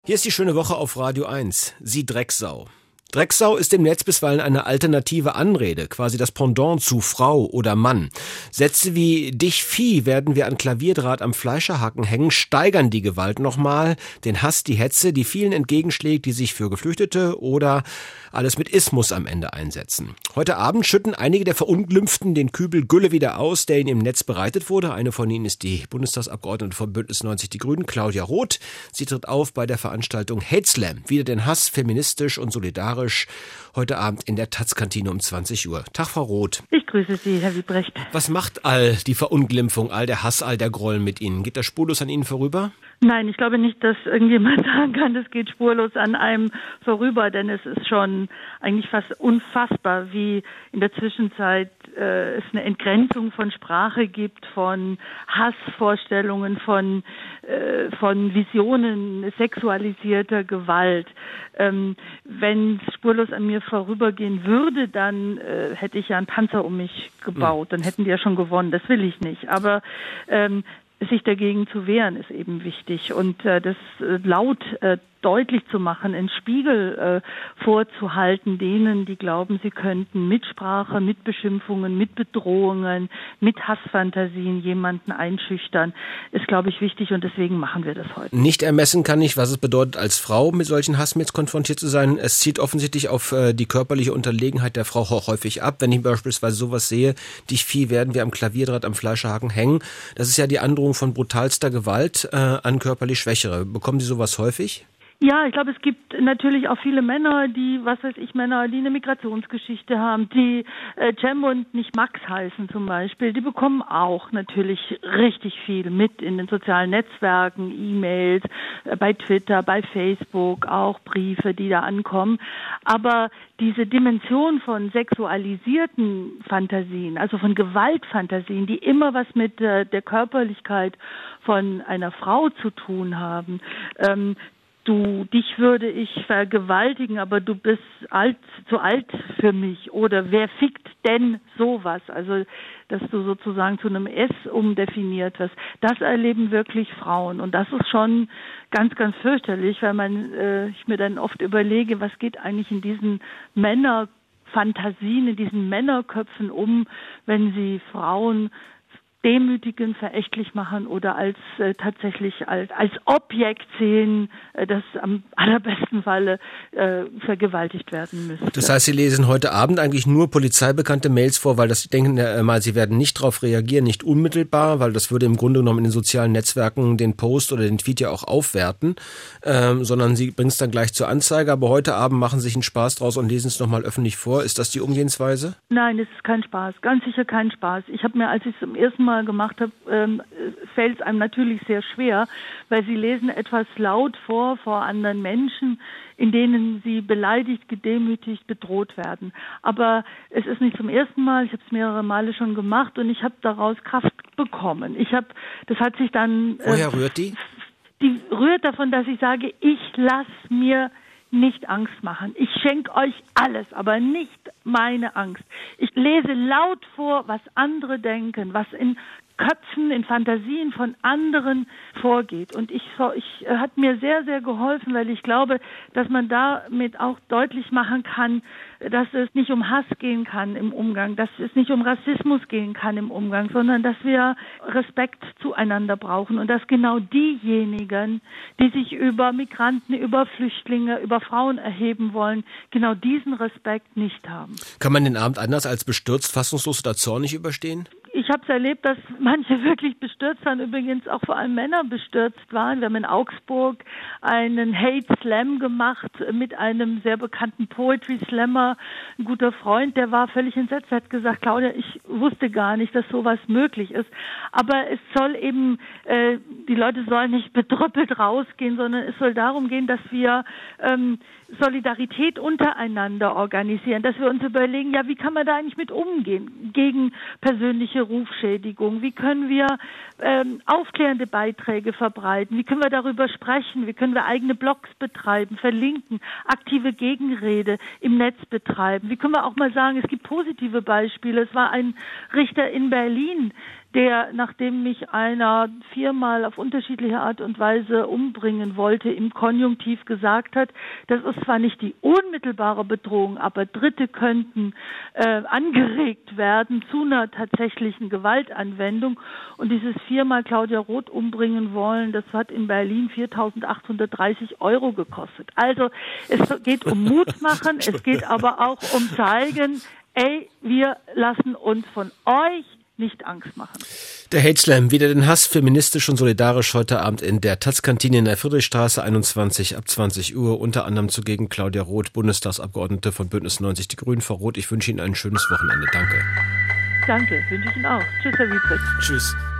Hier ist die schöne Woche auf Radio 1. Sie Drecksau. Drecksau ist im Netz bisweilen eine alternative Anrede, quasi das Pendant zu Frau oder Mann. Sätze wie dich Vieh werden wir an Klavierdraht am Fleischerhaken hängen, steigern die Gewalt nochmal, den Hass, die Hetze, die vielen entgegenschlägt, die sich für Geflüchtete oder alles mit Ismus am Ende einsetzen. Heute Abend schütten einige der Verunglimpften den Kübel Gülle wieder aus, der ihnen im Netz bereitet wurde. Eine von ihnen ist die Bundestagsabgeordnete von Bündnis 90 Die Grünen, Claudia Roth. Sie tritt auf bei der Veranstaltung Hate Slam. Wieder den Hass, feministisch und solidarisch. Heute Abend in der Taz-Kantine um 20 Uhr. Tag, Frau Roth. Ich grüße Sie, Herr Wiebrecht. Was macht all die Verunglimpfung, all der Hass, all der Groll mit Ihnen? Geht das spurlos an Ihnen vorüber? Nein, ich glaube nicht, dass irgendjemand sagen kann, das geht spurlos an einem vorüber, denn es ist schon eigentlich fast unfassbar, wie in der Zwischenzeit es eine Entgrenzung von Sprache gibt, von Hassvorstellungen, von Visionen sexualisierter Gewalt. Wenn es spurlos an mir vorübergehen würde, dann hätte ich ja einen Panzer um mich gebaut, dann hätten die ja schon gewonnen. Das will ich nicht. Aber sich dagegen zu wehren, ist eben wichtig. Und das laut deutlich zu machen, einen Spiegel vorzuhalten, denen, die glauben, sie könnten mit Sprache, mit Beschimpfungen, mit Bedrohungen, mit Hassfantasien jemanden einschüchtern, ist, glaube ich, wichtig und deswegen machen wir das heute. Nicht ermessen kann ich, was es bedeutet, als Frau mit solchen Hassmails konfrontiert zu sein. Es zieht offensichtlich auf die körperliche Unterlegenheit der Frau häufig ab. Wenn ich beispielsweise sowas sehe, dich Vieh werden wir am Klavierdraht am Fleischerhaken hängen. Das ist ja die Androhung von brutalster Gewalt an körperlich Schwächere. Bekommen Sie sowas häufig? Ja, ich glaube, es gibt natürlich auch viele Männer, die eine Migrationsgeschichte haben, die Cem und nicht Max heißen zum Beispiel. Die bekommen auch natürlich richtig viel mit in den sozialen Netzwerken, E-Mails, bei Twitter, bei Facebook, auch Briefe, die da ankommen. Aber diese Dimension von sexualisierten Fantasien, also von Gewaltfantasien, die immer was mit der Körperlichkeit von einer Frau zu tun haben, dich würde ich vergewaltigen, aber du bist zu alt für mich. Oder wer fickt denn sowas? Also, dass du sozusagen zu einem S umdefiniert wirst. Das erleben wirklich Frauen. Und das ist schon ganz, ganz fürchterlich, weil ich mir dann oft überlege, was geht eigentlich in diesen Männerfantasien, in diesen Männerköpfen wenn sie Frauen demütigen, verächtlich machen oder tatsächlich als Objekt sehen, das am allerbesten Falle vergewaltigt werden müsste. Das heißt, Sie lesen heute Abend eigentlich nur polizeibekannte Mails vor, weil Sie denken mal, Sie werden nicht darauf reagieren, nicht unmittelbar, weil das würde im Grunde genommen in den sozialen Netzwerken den Post oder den Tweet ja auch aufwerten, sondern Sie bringen es dann gleich zur Anzeige, aber heute Abend machen Sie sich einen Spaß draus und lesen es nochmal öffentlich vor. Ist das die Umgehensweise? Nein, es ist kein Spaß, ganz sicher kein Spaß. Ich habe mir, als ich es zum ersten Mal gemacht habe, fällt es einem natürlich sehr schwer, weil sie lesen etwas laut vor anderen Menschen, in denen sie beleidigt, gedemütigt, bedroht werden. Aber es ist nicht zum ersten Mal, ich habe es mehrere Male schon gemacht und ich habe daraus Kraft bekommen. Das hat sich dann... Woher rührt die? Die rührt davon, dass ich sage, ich lasse mir nicht Angst machen. Ich schenke euch alles, aber nicht meine Angst. Ich lese laut vor, was andere denken, was in Köpfen, in Fantasien von anderen vorgeht. Und hat mir sehr, sehr geholfen, weil ich glaube, dass man damit auch deutlich machen kann, dass es nicht um Hass gehen kann im Umgang, dass es nicht um Rassismus gehen kann im Umgang, sondern dass wir Respekt zueinander brauchen und dass genau diejenigen, die sich über Migranten, über Flüchtlinge, über Frauen erheben wollen, genau diesen Respekt nicht haben. Kann man den Abend anders als bestürzt, fassungslos oder zornig überstehen? Ich habe es erlebt, dass manche wirklich bestürzt waren, übrigens auch vor allem Männer bestürzt waren. Wir haben in Augsburg einen Hate Slam gemacht mit einem sehr bekannten Poetry Slammer, ein guter Freund, der war völlig entsetzt, er hat gesagt, Claudia, ich wusste gar nicht, dass sowas möglich ist. Aber es soll eben, die Leute sollen nicht bedröppelt rausgehen, sondern es soll darum gehen, dass wir Solidarität untereinander organisieren, dass wir uns überlegen, ja, wie kann man da eigentlich mit umgehen gegen persönliche Rufschädigung? Wie können wir aufklärende Beiträge verbreiten? Wie können wir darüber sprechen? Wie können wir eigene Blogs betreiben, verlinken, aktive Gegenrede im Netz betreiben? Wie können wir auch mal sagen, es gibt positive Beispiele. Es war ein Richter in Berlin, der, nachdem mich einer 4-mal auf unterschiedliche Art und Weise umbringen wollte, im Konjunktiv gesagt hat, das ist zwar nicht die unmittelbare Bedrohung, aber Dritte könnten angeregt werden zu einer tatsächlichen Gewaltanwendung. Und dieses 4-mal Claudia Roth umbringen wollen, das hat in Berlin 4.830 € gekostet. Also es geht um Mut machen, es geht aber auch um zeigen, wir lassen uns von euch nicht Angst machen. Der Hate Slam, wieder den Hass, feministisch und solidarisch, heute Abend in der Taz-Kantine in der Friedrichstraße 21 ab 20 Uhr, unter anderem zugegen Claudia Roth, Bundestagsabgeordnete von Bündnis 90 Die Grünen. Frau Roth, ich wünsche Ihnen ein schönes Wochenende. Danke. Danke, wünsche ich Ihnen auch. Tschüss, Herr Wiebrich. Tschüss.